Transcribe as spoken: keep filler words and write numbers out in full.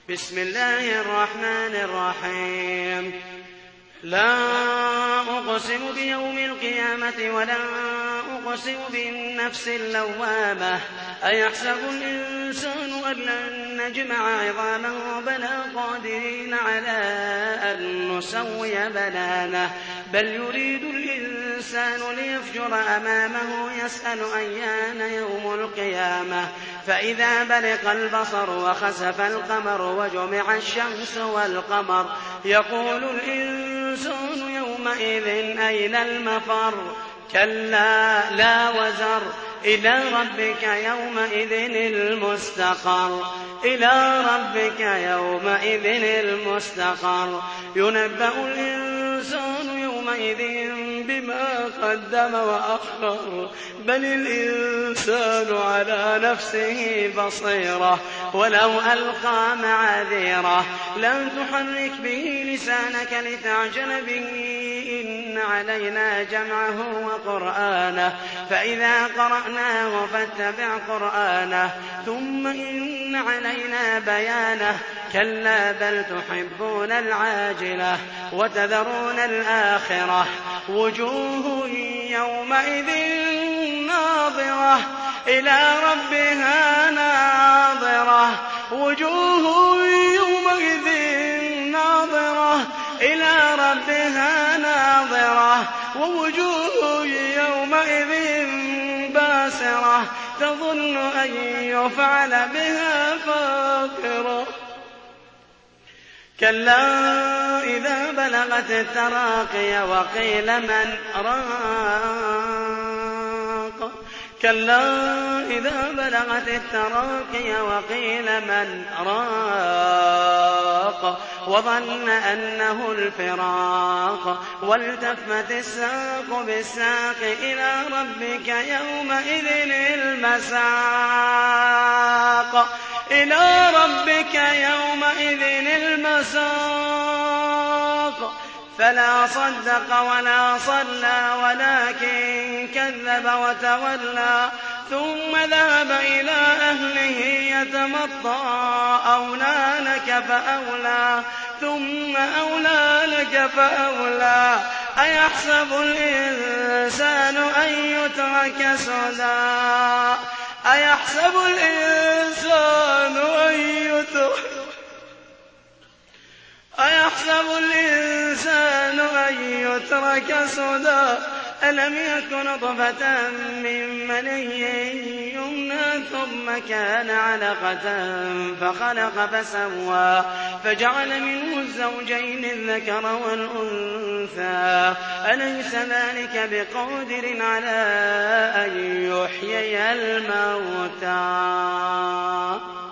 بسم الله الرحمن الرحيم لا أقسم بيوم القيامة ولا أقسم بالنفس اللوامة أيحسب الإنسان أن لن نجمع عظامه بلى قادرين على أن نسوي بنانه بل يريد الإنسان ليفجر أمامه يسأل أيان يوم القيامة فإذا برق البصر وخسف القمر وجمع الشمس والقمر يقول الإنسان يومئذ أين المفر كلا لا وزر إلى ربك يومئذ المستقر إلى ربك يومئذ المستقر ينبأ الإنسان يومئذ بما قدم وأخر بل الإنسان على نفسه بصيرة ولو ألقى معاذيره لا تحرك به لسانك لتعجل به إن علينا جمعه وقرآنه فإذا قرأناه فاتبع قرآنه ثم إن علينا بيانه كلا بل تحبون العاجلة وتذرون الآخرة وجوه يومئذ ناظرة إلى ربها ناظرة وجوه يومئذ ناظرة إلى ربها ناظرة ووجوه يومئذ باسرة تظن أن يفعل بها فاقرة كلا إذا بلغت التراقي وقيل من راق كلا إذا بلغت التراقي وقيل من راق وظن أنه الفراق والتفت الساق بالساق إلى ربك يومئذ المساق إلى ربك يومئذ المساق فلا صدق ولا صلى ولكن كذب وتولى ثم ذهب إلى أهله يتمطى أولى لك فأولى ثم أولى لك فأولى أيحسب الإنسان أن يترك سدى أيحسب الإنسان أن يترك أيحسب الإنسان أن يترك سدى ألم يكن نطفة من مني يمنى ثم كان علقة فخلق فسوى فجعل منه الزوجين الذكر والأنثى أليس ذلك بقادر على أن يحيي الموتى